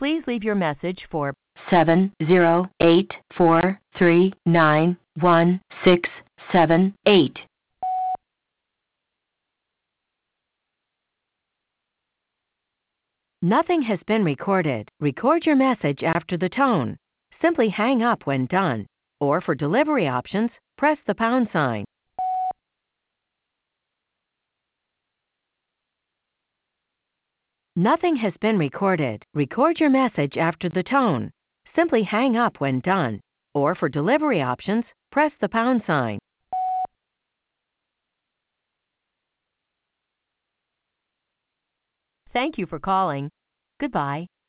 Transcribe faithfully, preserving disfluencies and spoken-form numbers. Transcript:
Please leave your message for seven zero eight four three nine one six seven eight. Nothing has been recorded. Record your message after the tone. Simply hang up when done. Or for delivery options, press the pound sign. Nothing has been recorded. Record your message after the tone. Simply hang up when done. Or for delivery options, press the pound sign. Thank you for calling. Goodbye.